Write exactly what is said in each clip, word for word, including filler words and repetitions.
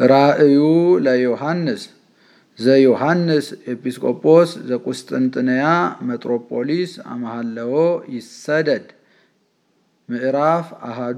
ራእዩ ለዮሐንስ ዘዮሐንስ ኤጲስቆጶስ ዘቁስጥንጥንያ መትሮፖሊስ አመሃለዎ ይሰደድ። ምዕራፍ አሃዱ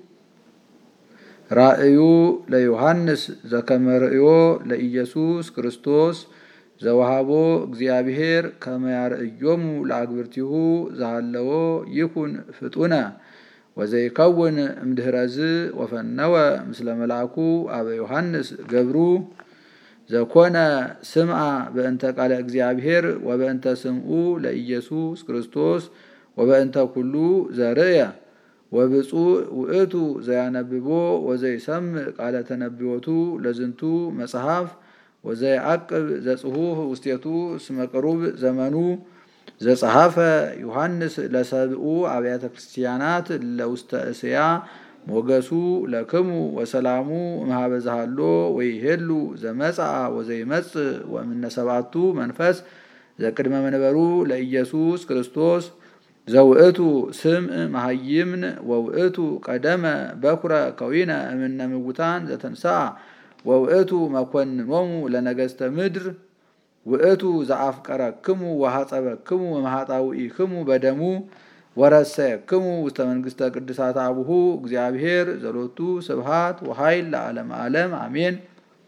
ራእዩ ለዮሐንስ ዘከመርእዮ ለኢየሱስ ክርስቶስ ዘወሃቦ እግዚአብሔር ከመያርእዮሙ ለአግብርቲሁ ዘሃለዎ ይኩን ፍጡነ ወዘይከውን እምድህረዝ ወፈነወ ምስለ መልአኩ አበ ዮሐንስ ገብሩ ዘኮነ ስምዓ በእንተ ቃለ እግዚአብሔር ወበእንተ ስምዑ ለኢየሱስ ክርስቶስ ወበእንተ ኩሉ ዘርእየ ወብፁዕ ውእቱ ዘያነብቦ ወዘይሰምዕ ቃለ ተነቢዮቱ ለዝንቱ መጽሐፍ ወዘይዓቅብ ዘጽሑፍ ውስቴቱ እስመ ቅሩብ ዘመኑ ዘጸሐፈ ዮሐንስ ለሰብኡ አብያተ ክርስቲያናት ለውስተ እስያ ሞገሱ ለክሙ ወሰላሙ እምኀበ ዘሃሎ ወይሄሉ ዘመጽአ ወዘይመጽእ ወእምነ ሰብአቱ መንፈስ ዘቅድመ መንበሩ ለኢየሱስ ክርስቶስ ዘውእቱ ስምዕ መሃይምን ወውእቱ ቀደመ በኩረ ከዊነ እምነ ምውታን ዘተንሥአ ወውእቱ መኮንኖሙ ለነገሥተ ምድር ውእቱ ዘአፍቀረክሙ ወሐጸበክሙ እምኃጣውኢክሙ በደሙ ወረሰየክሙ ውስተ መንግሥተ ቅድሳት አቡሁ እግዚአብሔር ዘሎቱ ስብሐት ወኃይል ለዓለመ ዓለም አሜን።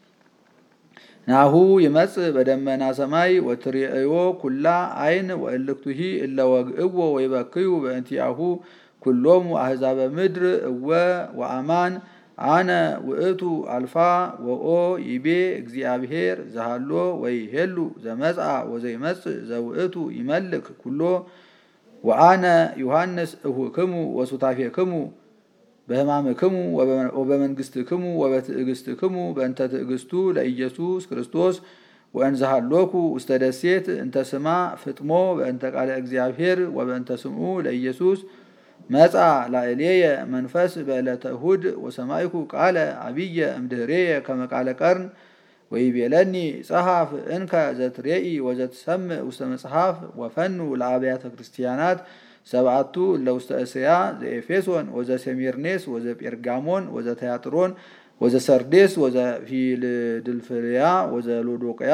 ናሁ ይመጽእ በደመና ሰማይ ወትርእዮ ኩላ አይን ወእልክቱሂ እለ ወግእዎ ወይበክዩ በእንቲአሁ ኩሎሙ አሕዛበ ምድር እወ ወአማን አነ ውእቱ አልፋ ወኦ ይቤ እግዚአብሔር ዘሃሎ ወይሄሉ ዘመጽአ ወዘይመጽእ ዘውእቱ ይመልክ ኩሎ ወአነ ዮሐንስ እሁክሙ ወሱታፌክሙ በሕማምክሙ ወበመንግሥትክሙ ወበትዕግሥትክሙ በእንተ ትዕግሥቱ ለኢየሱስ ክርስቶስ ወእንዘሃሎኩ ውስተ ደሴት እንተ ስማ ፍጥሞ በእንተ ቃለ እግዚአብሔር ወበእንተ ስምዑ ለኢየሱስ መጽአ ላዕሌየ መንፈስ በዕለተ እሁድ ወሰማይኩ ቃለ አብየ እምድኅሬየ ከመ ቃለ ቀርን ወይቤለኒ ጸሐፍ እንከ ዘትሬኢ ወዘትሰምዕ ውስተ መጽሐፍ ወፈኑ ለአብያተ ክርስቲያናት ሰብአቱ ለውስተ እስያ ዘኤፌሶን ወዘሰሚርኔስ ወዘጴርጋሞን ወዘተያጥሮን ወዘሰርዴስ ወዘፊልድልፍያ ወዘሎዶቅያ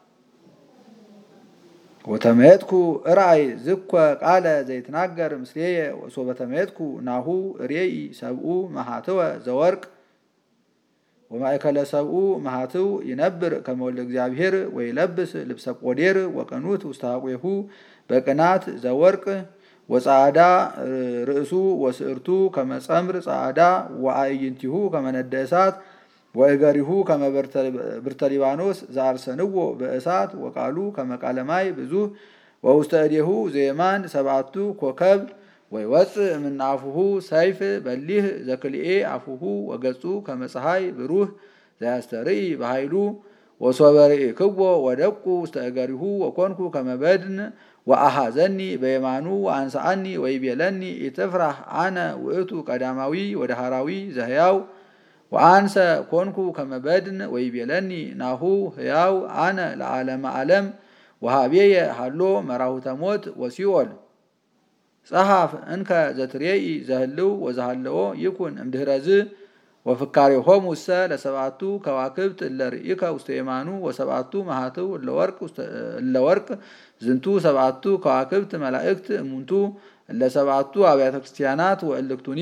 ወተመየጥኩ ራእይ ዝኮ ቃለ ዘይትናገር ምስሌየ ወሶበ ተመየጥኩ ናሁ ሬኢ ሰብኡ መሃትወ ዘወርቅ ወማእከለ ሰብኡ መሃትው ይነብር ከመ ወልደ እግዚአብሔር ወይለብስ ልብሰ ቆዴር ወቀኑት ውስተ ሐቁሁ በቅናት ዘወርቅ ወጻዕዳ ርእሱ ወስዕርቱ ከመ ጸምር ጻዕዳ ወአዕይንቲሁ ከመ ነደ እሳት ወእገሪሁ ከመ ብርተ ሊባኖስ ዘአርሰንዎ በእሳት ወቃሉ ከመ ቃለ ማይ ብዙሕ ወውስተ እዴሁ ዘየማን ሰብአቱ ኮከብ ወይወፅእ እምነ አፉሁ ሰይፍ በሊህ ዘክልኤ አፉሁ ወገጹ ከመ ፀሐይ ብሩህ ዘያስተርኢ በኃይሉ ወሶበ ርኢክዎ ወደቁ ውስተ እገሪሁ ወኮንኩ ከመ በድን ወአሐዘኒ በየማኑ ወአንስአኒ ወይቤለኒ ኢትፍራህ አነ ውእቱ ቀዳማዊ ወዳህራዊ ዘሕያው ወአንሰ ኮንኩ ከመ በድን ወይቤለኒ ናሁ ሕያው አነ ለዓለመ ዓለም ወሃቤየ ሃሎ መራሁተ ሞት ወሲኦል ጸሐፍ እንከ ዘትሬኢ ዘህልው ወዘሃለዎ ይኩን እምድኅረዝ ወፍካሬሆሙ እሰ ለሰብአቱ ከዋክብት እለ ርኢከ ውስተ የማኑ ወሰብአቱ መሃትው እለ ወርቅ ዝንቱ ሰብአቱ ከዋክብት መላእክት እሙንቱ እለ ሰብአቱ አብያተ ክርስቲያናት ወእልክቱኒ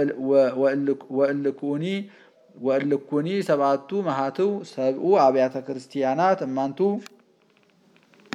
ወእልኩኒ ወእልኩኒ ሰብአቱ መሃትው ሰብኡ አብያተ ክርስቲያናት እማንቱ